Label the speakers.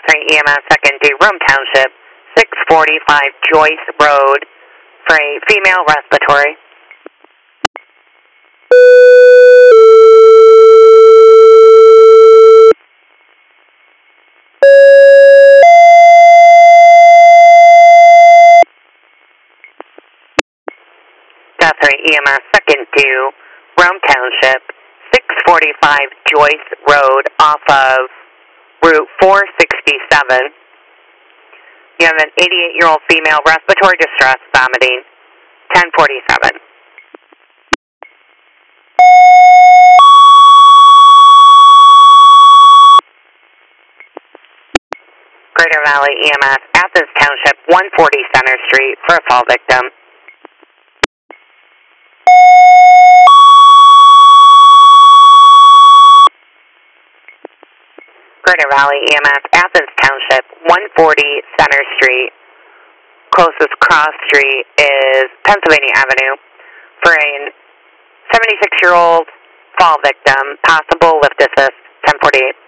Speaker 1: Guthrie EMS second to Rome Township, 645 Joyce Road for a female respiratory. Guthrie EMS second to Rome Township, 645 Joyce Road off of Route 467. You have an 88-year-old female respiratory distress vomiting, 1047. Greater Valley EMS, Athens Township, 140 Center Street for a fall victim. Greater Valley EMS, Athens Township, 140 Center Street. Closest cross street is Pennsylvania Avenue for a 76-year-old fall victim, possible lift assist, 1048.